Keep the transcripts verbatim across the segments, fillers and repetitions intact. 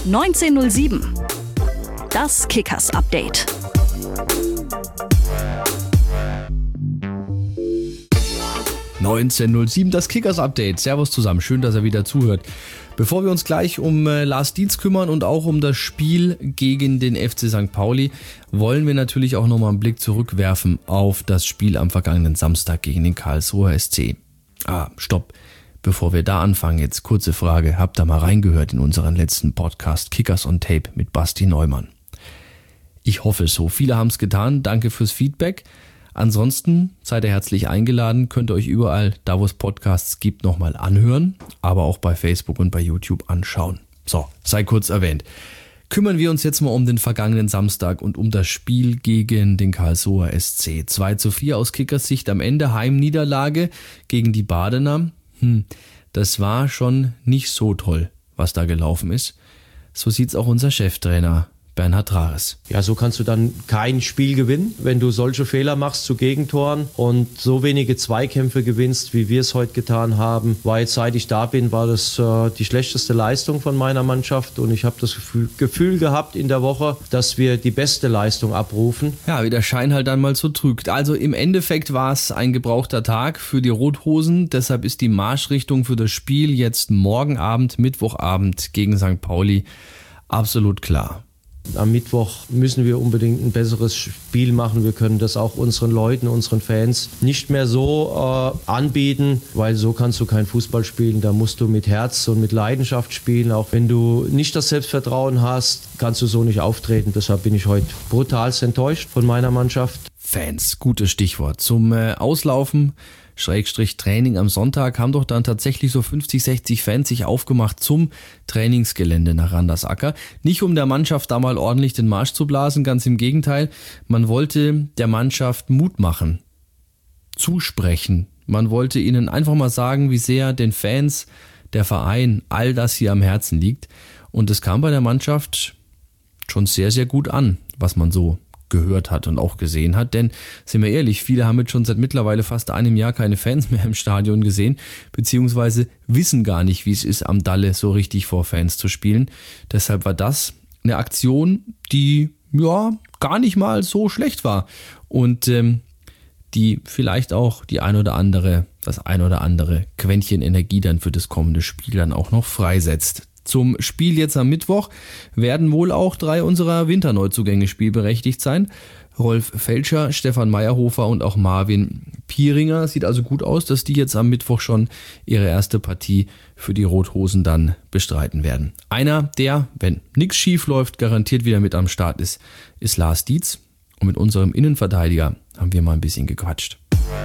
neunzehnhundertsieben. Das Kickers Update. neunzehnhundertsieben, das Kickers Update. Servus zusammen, schön, dass ihr wieder zuhört. Bevor wir uns gleich um äh, Lars Dietz kümmern und auch um das Spiel gegen den F C Sankt Pauli, wollen wir natürlich auch nochmal einen Blick zurückwerfen auf das Spiel am vergangenen Samstag gegen den Karlsruher S C. Ah, stopp. Bevor wir da anfangen, jetzt kurze Frage. Habt ihr mal reingehört in unseren letzten Podcast Kickers on Tape mit Basti Neumann? Ich hoffe so. Viele haben es getan. Danke fürs Feedback. Ansonsten seid ihr herzlich eingeladen, könnt ihr euch überall, da wo es Podcasts gibt, nochmal anhören, aber auch bei Facebook und bei YouTube anschauen. So, sei kurz erwähnt. Kümmern wir uns jetzt mal um den vergangenen Samstag und um das Spiel gegen den Karlsruher S C. zwei zu vier aus Kickers Sicht am Ende, Heimniederlage gegen die Badener. Hm, das war schon nicht so toll, was da gelaufen ist. So sieht's auch unser Cheftrainer Bernhard Rares. Ja, so kannst du dann kein Spiel gewinnen, wenn du solche Fehler machst zu Gegentoren und so wenige Zweikämpfe gewinnst, wie wir es heute getan haben. Weil seit ich da bin, war das äh, die schlechteste Leistung von meiner Mannschaft und ich habe das Gefühl, Gefühl gehabt in der Woche, dass wir die beste Leistung abrufen. Ja, wie der Schein halt dann mal so trügt. Also im Endeffekt war es ein gebrauchter Tag für die Rothosen, deshalb ist die Marschrichtung für das Spiel jetzt morgen Abend, Mittwochabend gegen Sankt Pauli absolut klar. Am Mittwoch müssen wir unbedingt ein besseres Spiel machen. Wir können das auch unseren Leuten, unseren Fans nicht mehr so äh, anbieten, weil so kannst du kein Fußball spielen. Da musst du mit Herz und mit Leidenschaft spielen. Auch wenn du nicht das Selbstvertrauen hast, kannst du so nicht auftreten. Deshalb bin ich heute brutalst enttäuscht von meiner Mannschaft. Fans, gutes Stichwort. Zum äh, Auslaufen Schrägstrich Training am Sonntag haben doch dann tatsächlich so fünfzig, sechzig Fans sich aufgemacht zum Trainingsgelände nach Randersacker. Nicht um der Mannschaft da mal ordentlich den Marsch zu blasen, ganz im Gegenteil. Man wollte der Mannschaft Mut machen, zusprechen. Man wollte ihnen einfach mal sagen, wie sehr den Fans der Verein all das hier am Herzen liegt. Und es kam bei der Mannschaft schon sehr, sehr gut an, was man so gehört hat und auch gesehen hat, denn sind wir ehrlich, viele haben jetzt schon seit mittlerweile fast einem Jahr keine Fans mehr im Stadion gesehen, beziehungsweise wissen gar nicht, wie es ist, am Dalle so richtig vor Fans zu spielen. Deshalb war das eine Aktion, die ja gar nicht mal so schlecht war und ähm, die vielleicht auch die ein oder andere, das ein oder andere Quäntchen Energie dann für das kommende Spiel dann auch noch freisetzt. Zum Spiel jetzt am Mittwoch werden wohl auch drei unserer Winterneuzugänge spielberechtigt sein. Rolf Felscher, Stefan Meyerhofer und auch Marvin Pieringer. Sieht also gut aus, dass die jetzt am Mittwoch schon ihre erste Partie für die Rothosen dann bestreiten werden. Einer, der, wenn nichts schief läuft, garantiert wieder mit am Start ist, ist Lars Dietz. Und mit unserem Innenverteidiger haben wir mal ein bisschen gequatscht.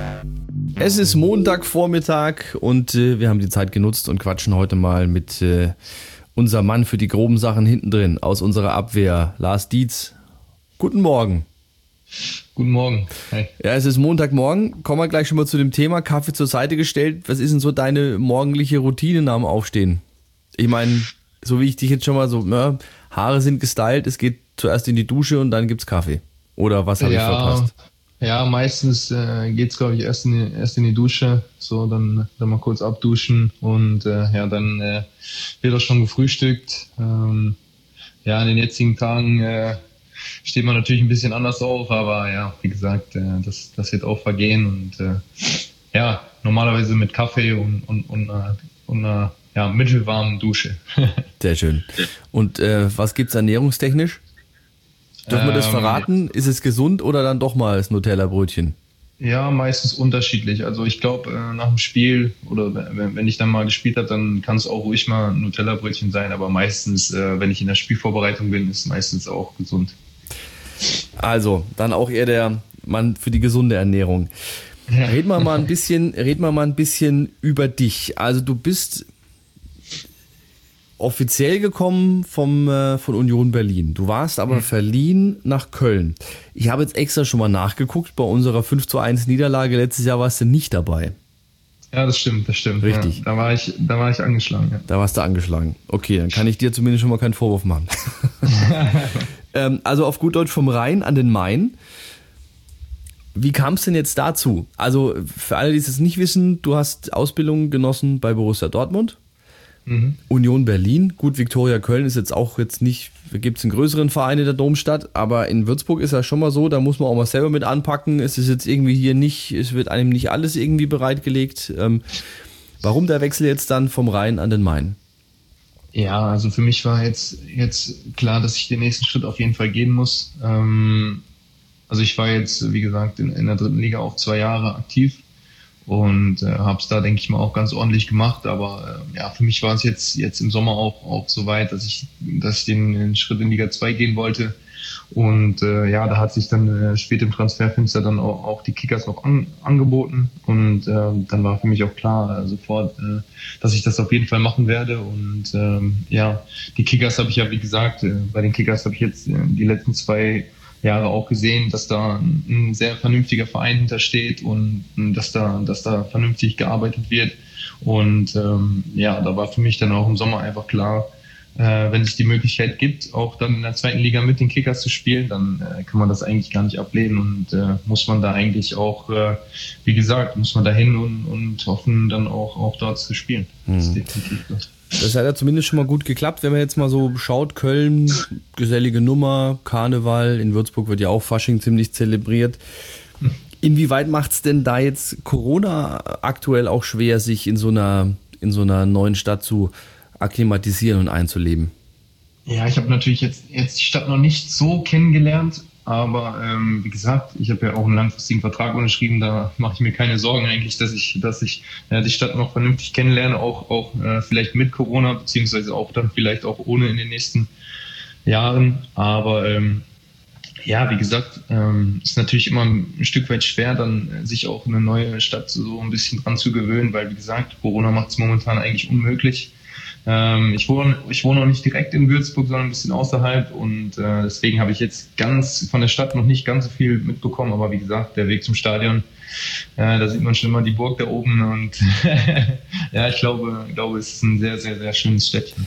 Es ist Montagvormittag und äh, wir haben die Zeit genutzt und quatschen heute mal mit äh, unserem Mann für die groben Sachen hinten drin aus unserer Abwehr, Lars Dietz. Guten Morgen. Guten Morgen. Hi. Ja, es ist Montagmorgen. Kommen wir gleich schon mal zu dem Thema. Kaffee zur Seite gestellt. Was ist denn so deine morgendliche Routine nach dem Aufstehen? Ich meine, so wie ich dich jetzt schon mal so, ne, Haare sind gestylt, es geht zuerst in die Dusche und dann gibt's Kaffee. Oder was habe ja, ich verpasst? Ja, meistens äh, geht's, glaube ich, erst in, die, erst in die Dusche, so dann, dann mal kurz abduschen und äh, ja, dann äh, wird auch schon gefrühstückt. Ähm, ja, in den jetzigen Tagen äh, steht man natürlich ein bisschen anders auf, aber ja, wie gesagt, äh, das, das wird auch vergehen und äh, ja, normalerweise mit Kaffee und, und, und, äh, und einer ja, mittelwarmen Dusche. Sehr schön. Und äh, was gibt's ernährungstechnisch? Dürfen wir das verraten? Ist es gesund oder dann doch mal das Nutella-Brötchen? Ja, meistens unterschiedlich. Also ich glaube, nach dem Spiel oder wenn ich dann mal gespielt habe, dann kann es auch ruhig mal ein Nutella-Brötchen sein. Aber meistens, wenn ich in der Spielvorbereitung bin, ist es meistens auch gesund. Also, dann auch eher der Mann für die gesunde Ernährung. Ja. Reden wir mal ein bisschen, reden wir mal ein bisschen über dich. Also du bist offiziell gekommen vom, äh, von Union Berlin. Du warst aber mhm. verliehen nach Köln. Ich habe jetzt extra schon mal nachgeguckt. Bei unserer fünf zu eins Niederlage letztes Jahr warst du nicht dabei. Ja, das stimmt, das stimmt. Richtig. Ja, da war ich, da war ich angeschlagen. Ja. Da warst du angeschlagen. Okay, dann kann ich dir zumindest schon mal keinen Vorwurf machen. ähm, also auf gut Deutsch vom Rhein an den Main. Wie kam es denn jetzt dazu? Also für alle, die es nicht wissen, du hast Ausbildung genossen bei Borussia Dortmund, Mhm. Union Berlin, gut, Viktoria Köln ist jetzt auch jetzt nicht, da gibt es einen größeren Verein in der Domstadt, aber in Würzburg ist das schon mal so, da muss man auch mal selber mit anpacken. Es ist jetzt irgendwie hier nicht, es wird einem nicht alles irgendwie bereitgelegt. Ähm, warum der Wechsel jetzt dann vom Rhein an den Main? Ja, also für mich war jetzt, jetzt klar, dass ich den nächsten Schritt auf jeden Fall gehen muss. Ähm, also ich war jetzt, wie gesagt, in, in der dritten Liga auch zwei Jahre aktiv und äh, habe es da, denke ich mal, auch ganz ordentlich gemacht. Aber äh, ja, für mich war es jetzt, jetzt im Sommer auch, auch so weit, dass ich, dass ich den, den Schritt in Liga zwei gehen wollte. Und äh, ja, da hat sich dann äh, spät im Transferfenster dann auch, auch die Kickers noch an, angeboten. Und äh, dann war für mich auch klar äh, sofort, äh, dass ich das auf jeden Fall machen werde. Und ähm, ja, die Kickers habe ich ja, wie gesagt, äh, bei den Kickers habe ich jetzt äh, die letzten zwei Jahre auch gesehen, dass da ein, ein sehr vernünftiger Verein hintersteht und, und dass da, dass da vernünftig gearbeitet wird. Und ähm, ja, da war für mich dann auch im Sommer einfach klar, Äh, wenn es die Möglichkeit gibt, auch dann in der zweiten Liga mit den Kickers zu spielen, dann äh, kann man das eigentlich gar nicht ablehnen und äh, muss man da eigentlich auch, äh, wie gesagt, muss man da hin und, und hoffen, dann auch, auch dort zu spielen. Mhm. Das ist definitiv das. Das hat ja zumindest schon mal gut geklappt, wenn man jetzt mal so schaut, Köln, gesellige Nummer, Karneval, in Würzburg wird ja auch Fasching ziemlich zelebriert. Inwieweit macht es denn da jetzt Corona aktuell auch schwer, sich in so einer, in so einer neuen Stadt zu akklimatisieren und einzuleben? Ja, ich habe natürlich jetzt, jetzt die Stadt noch nicht so kennengelernt, aber ähm, wie gesagt, ich habe ja auch einen langfristigen Vertrag unterschrieben, da mache ich mir keine Sorgen eigentlich, dass ich, dass ich äh, die Stadt noch vernünftig kennenlerne, auch, auch äh, vielleicht mit Corona, beziehungsweise auch dann vielleicht auch ohne in den nächsten Jahren, aber ähm, ja, wie gesagt, ähm, ist natürlich immer ein Stück weit schwer, dann äh, sich auch eine neue Stadt so ein bisschen dran zu gewöhnen, weil wie gesagt, Corona macht es momentan eigentlich unmöglich. Ähm, ich wohne, ich wohne noch nicht direkt in Würzburg, sondern ein bisschen außerhalb und äh, deswegen habe ich jetzt ganz von der Stadt noch nicht ganz so viel mitbekommen, aber wie gesagt, der Weg zum Stadion, äh, da sieht man schon immer die Burg da oben und ja, ich glaube, ich glaube, es ist ein sehr, sehr, sehr schönes Städtchen.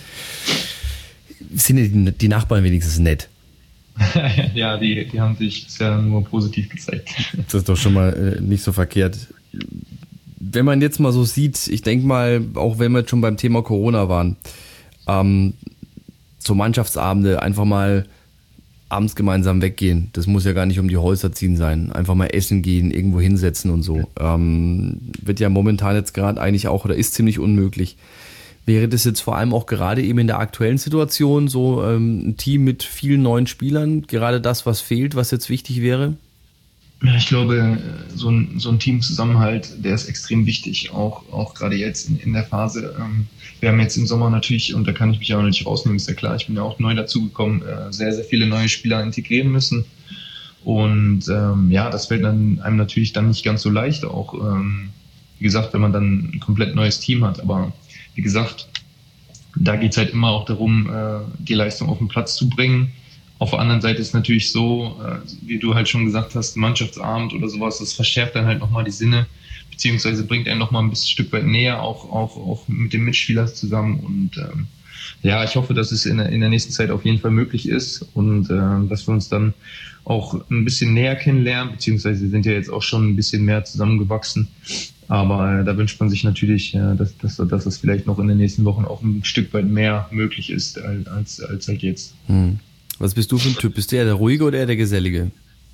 Sind die, die Nachbarn wenigstens nett? Ja, die, die haben sich bisher nur positiv gezeigt. Das ist doch schon mal äh, nicht so verkehrt. Wenn man jetzt mal so sieht, ich denke mal, auch wenn wir jetzt schon beim Thema Corona waren, ähm, so Mannschaftsabende, einfach mal abends gemeinsam weggehen, das muss ja gar nicht um die Häuser ziehen sein, einfach mal essen gehen, irgendwo hinsetzen und so, ähm, wird ja momentan jetzt gerade eigentlich auch oder ist ziemlich unmöglich. Wäre das jetzt vor allem auch gerade eben in der aktuellen Situation so ähm, ein Team mit vielen neuen Spielern, gerade das, was fehlt, was jetzt wichtig wäre? Ja, ich glaube, so ein, so ein Teamzusammenhalt, der ist extrem wichtig, auch, auch gerade jetzt in, in der Phase. Ähm, wir haben jetzt im Sommer natürlich, und da kann ich mich auch nicht rausnehmen, ist ja klar, ich bin ja auch neu dazugekommen, äh, sehr, sehr viele neue Spieler integrieren müssen. Und ähm, ja, das fällt dann einem natürlich dann nicht ganz so leicht, auch ähm, wie gesagt, wenn man dann ein komplett neues Team hat. Aber wie gesagt, da geht es halt immer auch darum, äh, die Leistung auf den Platz zu bringen. Auf der anderen Seite ist natürlich so, wie du halt schon gesagt hast, Mannschaftsabend oder sowas, das verschärft dann halt nochmal die Sinne, beziehungsweise bringt einen nochmal ein bisschen Stück weit näher, auch, auch, auch mit den Mitspielern zusammen. Und ähm, ja, ich hoffe, dass es in der, in der nächsten Zeit auf jeden Fall möglich ist und äh, dass wir uns dann auch ein bisschen näher kennenlernen, beziehungsweise wir sind ja jetzt auch schon ein bisschen mehr zusammengewachsen. Aber äh, da wünscht man sich natürlich, äh, dass, dass, dass das vielleicht noch in den nächsten Wochen auch ein Stück weit mehr möglich ist als, als, als halt jetzt. Hm. Was bist du für ein Typ? Bist du eher der Ruhige oder eher der Gesellige?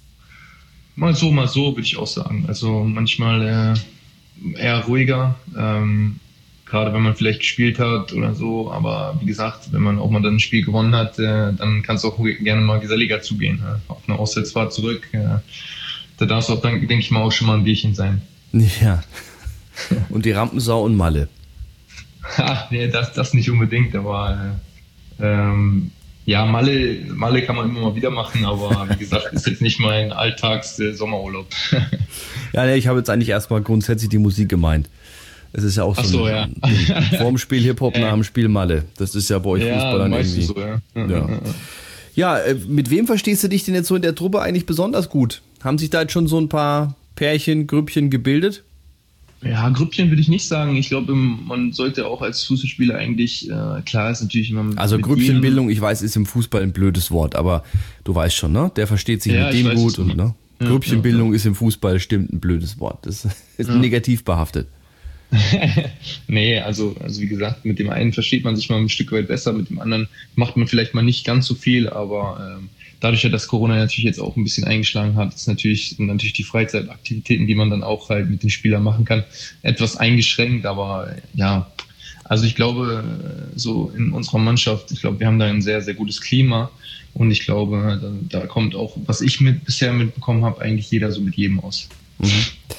Mal so, mal so, würde ich auch sagen. Also manchmal äh, eher ruhiger, ähm, gerade wenn man vielleicht gespielt hat oder so. Aber wie gesagt, wenn man auch mal dann ein Spiel gewonnen hat, äh, dann kann es auch gerne mal geselliger zugehen. Äh, auf eine Auswärtsfahrt zurück, äh, da darf es auch, dann, denke ich mal, auch schon mal ein Bierchen sein. Ja. Und die Rampensau und Malle? Ha, nee, das, das nicht unbedingt, aber äh, ähm, ja, Malle, Malle kann man immer mal wieder machen, aber wie gesagt, ist jetzt nicht mein Alltags-Sommerurlaub. Ja, nee, ich habe jetzt eigentlich erstmal grundsätzlich die Musik gemeint. Es ist ja auch so, so ein, ja. vorm Spiel Hip-Hop, nach dem Spiel Malle. Das ist ja bei euch ja, Fußballern irgendwie. So, ja. Ja. Ja, mit wem verstehst du dich denn jetzt so in der Truppe eigentlich besonders gut? Haben sich da jetzt schon so ein paar Pärchen, Grüppchen gebildet? Ja, Grüppchen würde ich nicht sagen. Ich glaube, man sollte auch als Fußballspieler eigentlich, äh, klar ist natürlich immer... Also Grüppchenbildung, ich weiß, ist im Fußball ein blödes Wort, aber du weißt schon, ne? Der versteht sich ja, mit dem weiß, gut und ne? Ja, Grüppchenbildung ja, ja. ist im Fußball stimmt ein blödes Wort. Das ist ja. negativ behaftet. Nee, also, also wie gesagt, mit dem einen versteht man sich mal ein Stück weit besser, mit dem anderen macht man vielleicht mal nicht ganz so viel, aber ähm, dadurch, dass Corona natürlich jetzt auch ein bisschen eingeschlagen hat, ist natürlich, sind natürlich die Freizeitaktivitäten, die man dann auch halt mit den Spielern machen kann, etwas eingeschränkt, aber ja, also ich glaube, so in unserer Mannschaft, ich glaube, wir haben da ein sehr, sehr gutes Klima und ich glaube, da, da kommt auch, was ich mit, bisher mitbekommen habe, eigentlich jeder so mit jedem aus. Mhm.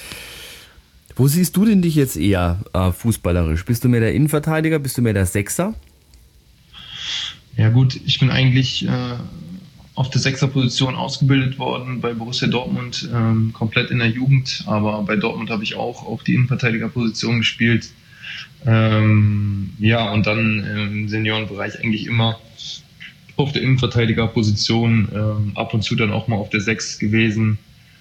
Wo siehst du denn dich jetzt eher äh, fußballerisch? Bist du mehr der Innenverteidiger, bist du mehr der Sechser? Ja gut, ich bin eigentlich äh, auf der Sechserposition ausgebildet worden bei Borussia Dortmund, ähm, komplett in der Jugend, aber bei Dortmund habe ich auch auf die Innenverteidigerposition gespielt. Ähm, ja, und dann im Seniorenbereich eigentlich immer auf der Innenverteidigerposition, ähm, ab und zu dann auch mal auf der Sechs gewesen.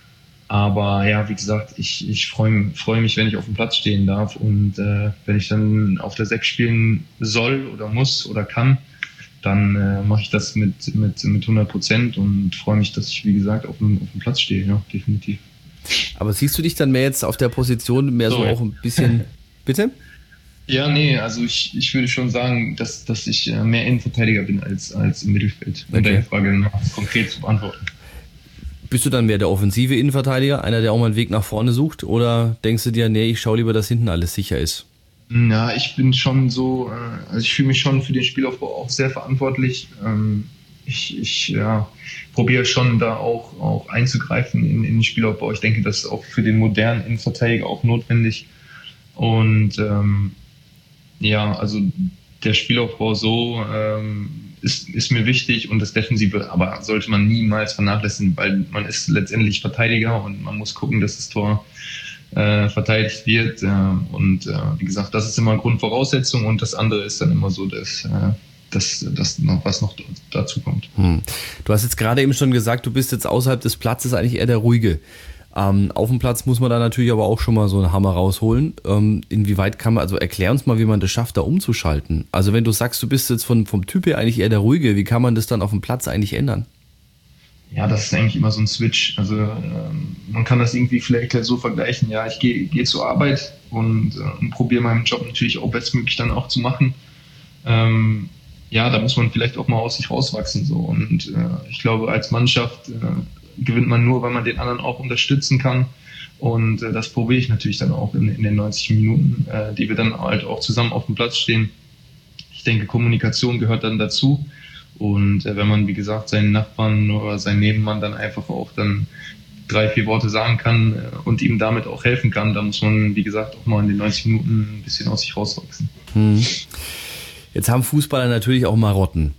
Aber ja, wie gesagt, ich, ich freue freu mich, wenn ich auf dem Platz stehen darf und äh, wenn ich dann auf der Sechs spielen soll oder muss oder kann, dann äh, mache ich das mit, mit, mit hundert Prozent und freue mich, dass ich, wie gesagt, auf dem, auf dem Platz stehe, ja, definitiv. Aber siehst du dich dann mehr jetzt auf der Position, mehr so, so auch ein bisschen, bitte? Ja, nee, also ich, ich würde schon sagen, dass, dass ich mehr Innenverteidiger bin als, als im Mittelfeld, um okay. deine Frage konkret zu beantworten. Bist du dann mehr der offensive Innenverteidiger, einer, der auch mal einen Weg nach vorne sucht? Oder denkst du dir, nee, ich schaue lieber, dass hinten alles sicher ist? Na, ich bin schon so, also ich fühle mich schon für den Spielaufbau auch sehr verantwortlich. Ich, ich ja, probiere schon da auch, auch einzugreifen in, in den Spielaufbau. Ich denke, das ist auch für den modernen Innenverteidiger auch notwendig. Und ähm, ja, also der Spielaufbau so ähm, ist, ist mir wichtig und das Defensive, aber sollte man niemals vernachlässigen, weil man ist letztendlich Verteidiger und man muss gucken, dass das Tor äh, verteidigt wird. Äh, und äh, wie gesagt, das ist immer Grundvoraussetzung und das andere ist dann immer so, dass äh, das, das noch, was noch dazu kommt. Hm. Du hast jetzt gerade eben schon gesagt, du bist jetzt außerhalb des Platzes eigentlich eher der Ruhige. Ähm, auf dem Platz muss man da natürlich aber auch schon mal so einen Hammer rausholen. Ähm, inwieweit kann man, also erklär uns mal, wie man das schafft, da umzuschalten. Also wenn du sagst, du bist jetzt von, vom Typ her eigentlich eher der Ruhige, wie kann man das dann auf dem Platz eigentlich ändern? Ja, das ist eigentlich immer so ein Switch. Also ähm, man kann das irgendwie vielleicht so vergleichen. Ja, ich gehe geh zur Arbeit und, äh, und probiere meinen Job natürlich auch bestmöglich dann auch zu machen. Ähm, ja, da muss man vielleicht auch mal aus sich rauswachsen. So. Und äh, ich glaube, als Mannschaft äh, gewinnt man nur, weil man den anderen auch unterstützen kann. Und äh, das probiere ich natürlich dann auch in, in den neunzig Minuten, äh, die wir dann halt auch zusammen auf dem Platz stehen. Ich denke, Kommunikation gehört dann dazu. Und äh, wenn man, wie gesagt, seinen Nachbarn oder seinen Nebenmann dann einfach auch dann drei, vier Worte sagen kann äh, und ihm damit auch helfen kann, dann muss man, wie gesagt, auch mal in den neunzig Minuten ein bisschen aus sich rauswachsen. Hm. Jetzt haben Fußballer natürlich auch Marotten.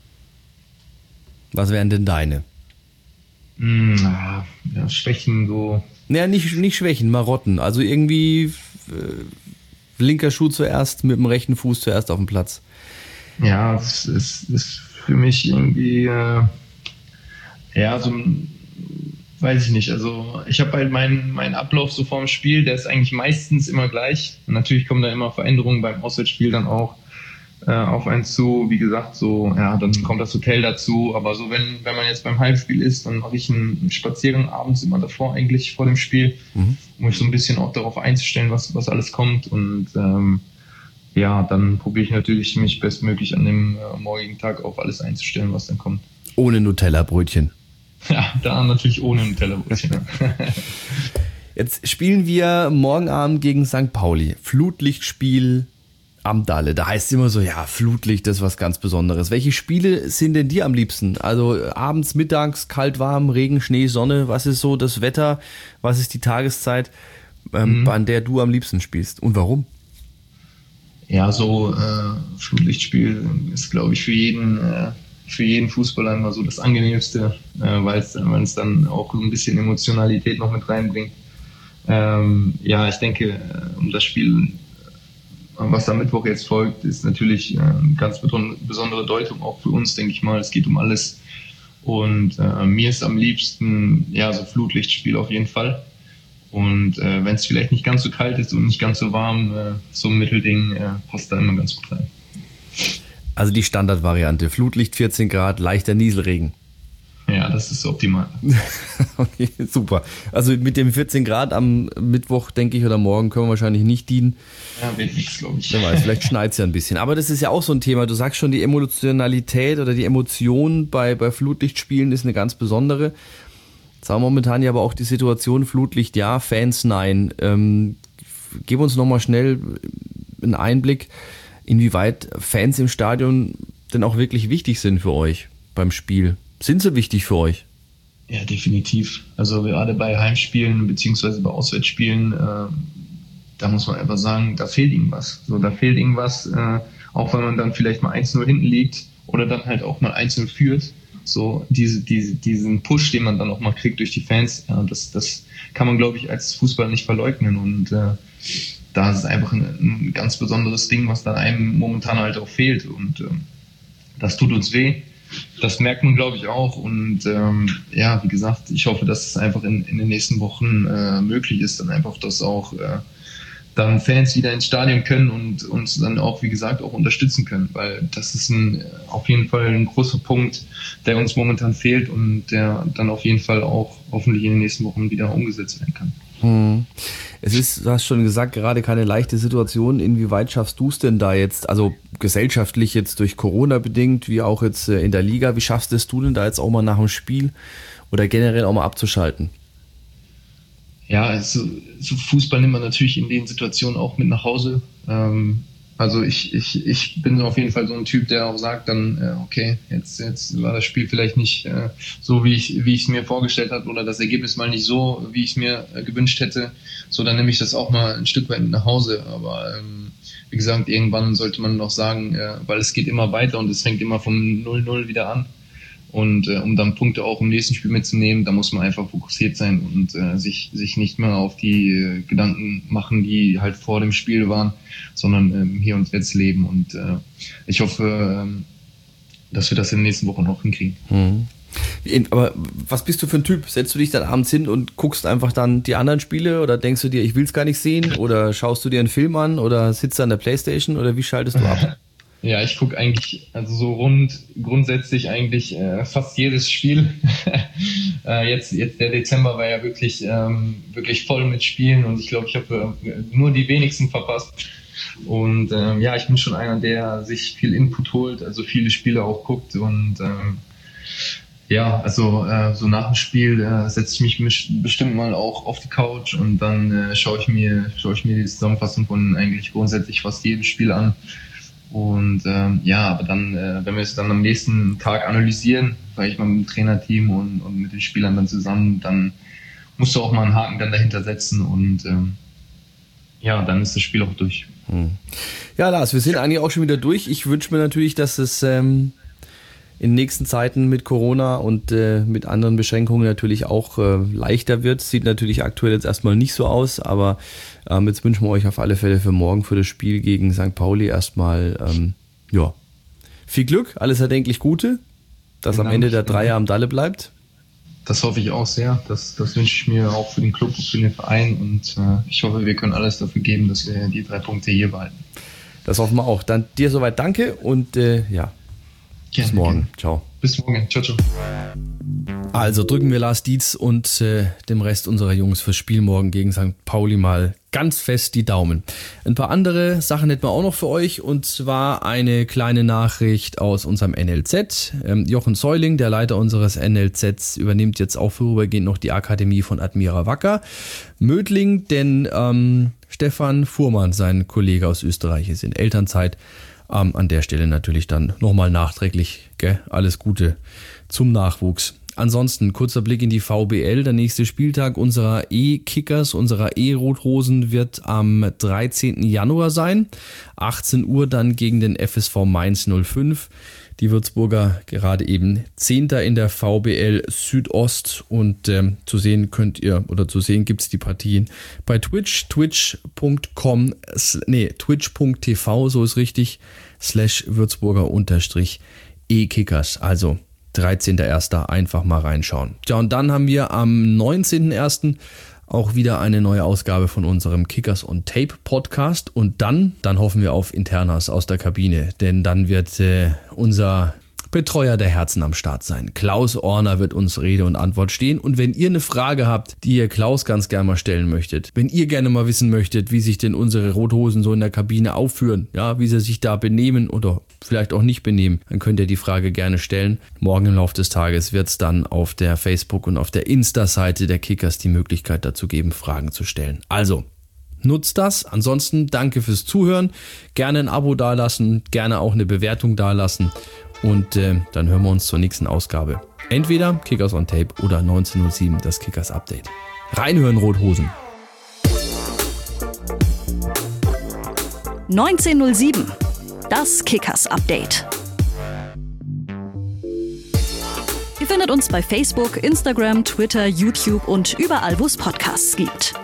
Was wären denn deine? Hm, ja, Schwächen so. Naja, nicht, nicht Schwächen, Marotten. Also irgendwie äh, linker Schuh zuerst, mit dem rechten Fuß zuerst auf dem Platz. Ja, es ist, ist für mich irgendwie, äh, ja, so weiß ich nicht. Also ich habe halt meinen meinen Ablauf so vorm Spiel, der ist eigentlich meistens immer gleich. Und natürlich kommen da immer Veränderungen beim Auswärtsspiel dann auch äh, auf einen zu. Wie gesagt, so, ja, dann kommt das Hotel dazu. Aber so, wenn wenn man jetzt beim Heimspiel ist, dann mache ich einen, einen Spaziergang abends immer davor eigentlich vor dem Spiel, mhm. um mich so ein bisschen auch darauf einzustellen, was was alles kommt. Und ähm, ja, dann probiere ich natürlich, mich bestmöglich an dem äh, morgigen Tag auf alles einzustellen, was dann kommt. Ohne Nutella-Brötchen. Ja, da natürlich ohne Nutella-Brötchen. Jetzt spielen wir morgen Abend gegen Sankt Pauli. Flutlichtspiel am Dalle. Da heißt es immer so, ja, Flutlicht, das ist was ganz Besonderes. Welche Spiele sind denn dir am liebsten? Also abends, mittags, kalt, warm, Regen, Schnee, Sonne. Was ist so das Wetter? Was ist die Tageszeit, ähm, mhm. an der du am liebsten spielst? Und warum? Ja, so äh, Flutlichtspiel ist, glaube ich, für jeden äh, für jeden Fußballer immer so das Angenehmste, äh, weil es dann auch ein bisschen Emotionalität noch mit reinbringt. Ähm, ja, ich denke, äh, um das Spiel, was am Mittwoch jetzt folgt, ist natürlich äh, eine ganz besondere Deutung auch für uns, denke ich mal. Es geht um alles. Und äh, mir ist am liebsten, ja, so Flutlichtspiel auf jeden Fall. Und äh, wenn es vielleicht nicht ganz so kalt ist und nicht ganz so warm, äh, so ein Mittelding äh, passt da immer ganz gut rein. Also die Standardvariante, Flutlicht vierzehn Grad, leichter Nieselregen. Ja, das ist optimal. Okay, super. Also mit dem vierzehn Grad am Mittwoch, denke ich, oder morgen können wir wahrscheinlich nicht dienen. Ja, wird nichts, glaube ich. Wer weiß, vielleicht schneit es ja ein bisschen. Aber das ist ja auch so ein Thema. Du sagst schon, die Emotionalität oder die Emotion bei, bei Flutlichtspielen ist eine ganz besondere. Jetzt haben wir momentan ja aber auch die Situation, Flutlicht ja, Fans nein. Ähm, gib uns nochmal schnell einen Einblick, inwieweit Fans im Stadion denn auch wirklich wichtig sind für euch beim Spiel. Sind sie wichtig für euch? Ja, definitiv. Also gerade bei Heimspielen beziehungsweise bei Auswärtsspielen, äh, da muss man einfach sagen, da fehlt irgendwas. So, da fehlt irgendwas, äh, auch wenn man dann vielleicht mal eins null hinten liegt oder dann halt auch mal eins null führt. So, diese, diese, diesen Push, den man dann auch mal kriegt durch die Fans, ja, das, das kann man, glaube ich, als Fußballer nicht verleugnen. Und äh, da ist es einfach ein, ein ganz besonderes Ding, was dann einem momentan halt auch fehlt. Und äh, das tut uns weh. Das merkt man, glaube ich, auch. Und ähm, ja, wie gesagt, ich hoffe, dass es einfach in, in den nächsten Wochen äh, möglich ist, dann einfach, dass auch äh, dann Fans wieder ins Stadion können und uns dann auch, wie gesagt, auch unterstützen können, weil das ist ein, auf jeden Fall ein großer Punkt, der uns momentan fehlt und der dann auf jeden Fall auch hoffentlich in den nächsten Wochen wieder umgesetzt werden kann. Hm. Es ist, du hast schon gesagt, gerade keine leichte Situation. Inwieweit schaffst du es denn da jetzt, also gesellschaftlich jetzt durch Corona bedingt, wie auch jetzt in der Liga, wie schaffst es du denn da jetzt auch mal nach dem Spiel oder generell auch mal abzuschalten? Ja, also, so Fußball nimmt man natürlich in den Situationen auch mit nach Hause. Ähm, also ich, ich, ich bin auf jeden Fall so ein Typ, der auch sagt dann, äh, okay, jetzt, jetzt war das Spiel vielleicht nicht äh, so, wie ich wie ich es mir vorgestellt habe oder das Ergebnis mal nicht so, wie ich es mir äh, gewünscht hätte. So, dann nehme ich das auch mal ein Stück weit mit nach Hause. Aber ähm, wie gesagt, irgendwann sollte man noch sagen, äh, weil es geht immer weiter und es fängt immer vom null null wieder an. Und äh, um dann Punkte auch im nächsten Spiel mitzunehmen, da muss man einfach fokussiert sein und äh, sich sich nicht mehr auf die äh, Gedanken machen, die halt vor dem Spiel waren, sondern ähm, hier und jetzt leben. Und äh, ich hoffe, ähm, dass wir das in den nächsten Wochen auch hinkriegen. Mhm. Aber was bist du für ein Typ? Setzt du dich dann abends hin und guckst einfach dann die anderen Spiele oder denkst du dir, ich will es gar nicht sehen? Oder schaust du dir einen Film an oder sitzt du an der Playstation oder wie schaltest du ab? Ja, ich gucke eigentlich, also so rund, grundsätzlich eigentlich äh, fast jedes Spiel. äh, jetzt, jetzt der Dezember war ja wirklich, ähm, wirklich voll mit Spielen und ich glaube, ich habe äh, nur die wenigsten verpasst. Und ähm, ja, ich bin schon einer, der sich viel Input holt, also viele Spiele auch guckt und ähm, ja, also äh, so nach dem Spiel äh, setze ich mich bestimmt mal auch auf die Couch und dann äh, schaue ich mir, schaue ich mir die Zusammenfassung von eigentlich grundsätzlich fast jedem Spiel an. Und ähm, ja, aber dann, äh, wenn wir es dann am nächsten Tag analysieren, sage ich mal mit dem Trainerteam und, und mit den Spielern dann zusammen, dann musst du auch mal einen Haken dann dahinter setzen und ähm, ja, dann ist das Spiel auch durch. Hm. Ja, Lars, wir sind eigentlich auch schon wieder durch. Ich wünsche mir natürlich, dass es ähm, in den nächsten Zeiten mit Corona und äh, mit anderen Beschränkungen natürlich auch äh, leichter wird. Sieht natürlich aktuell jetzt erstmal nicht so aus, aber ähm, jetzt wünschen wir euch auf alle Fälle für morgen, für das Spiel gegen Sankt Pauli erstmal ähm, ja, viel Glück, alles erdenklich Gute, dass am Ende der Dreier am Dalle bleibt. Das hoffe ich auch sehr. Das, das wünsche ich mir auch für den Club und für den Verein und äh, ich hoffe, wir können alles dafür geben, dass wir die drei Punkte hier behalten. Das hoffen wir auch. Dann dir soweit danke und äh, ja, Gerne, bis morgen. gerne. Ciao. Bis morgen. Ciao, ciao. Also drücken wir Lars Dietz und äh, dem Rest unserer Jungs fürs Spiel morgen gegen Sankt Pauli mal ganz fest die Daumen. Ein paar andere Sachen hätten wir auch noch für euch und zwar eine kleine Nachricht aus unserem N L Z. Ähm, Jochen Säuling, der Leiter unseres N L Zs, übernimmt jetzt auch vorübergehend noch die Akademie von Admira Wacker Mödling, denn ähm, Stefan Fuhrmann, sein Kollege aus Österreich, ist in Elternzeit. Ähm, an der Stelle natürlich dann nochmal nachträglich, gell? Alles Gute zum Nachwuchs. Ansonsten kurzer Blick in die V B L. Der nächste Spieltag unserer E-Kickers, unserer E-Rot-Rosen wird am dreizehnten Januar sein. achtzehn Uhr dann gegen den F S V Mainz null fünf. Die Würzburger gerade eben Zehnter in der V B L Südost und ähm, zu sehen könnt ihr, oder zu sehen gibt's die Partien bei Twitch, twitch punkt com, nee, twitch punkt t v, so ist richtig, slash Würzburger unterstrich E-Kickers, also dreizehnter erster einfach mal reinschauen. Ja, und dann haben wir am neunzehnten ersten auch wieder eine neue Ausgabe von unserem Kickers on Tape Podcast und dann, dann hoffen wir auf Internas aus der Kabine, denn dann wird äh, unser Betreuer der Herzen am Start sein. Klaus Orner wird uns Rede und Antwort stehen. Und wenn ihr eine Frage habt, die ihr Klaus ganz gerne mal stellen möchtet, wenn ihr gerne mal wissen möchtet, wie sich denn unsere Rothosen so in der Kabine aufführen, ja, wie sie sich da benehmen oder vielleicht auch nicht benehmen, dann könnt ihr die Frage gerne stellen. Morgen im Laufe des Tages wird es dann auf der Facebook- und auf der Insta-Seite der Kickers die Möglichkeit dazu geben, Fragen zu stellen. Also, nutzt das. Ansonsten danke fürs Zuhören. Gerne ein Abo dalassen, gerne auch eine Bewertung dalassen. Und äh, dann hören wir uns zur nächsten Ausgabe. Entweder Kickers on Tape oder neunzehn null sieben, das Kickers Update. Reinhören, Rothosen. neunzehn null sieben, das Kickers Update. Ihr findet uns bei Facebook, Instagram, Twitter, YouTube und überall, wo es Podcasts gibt.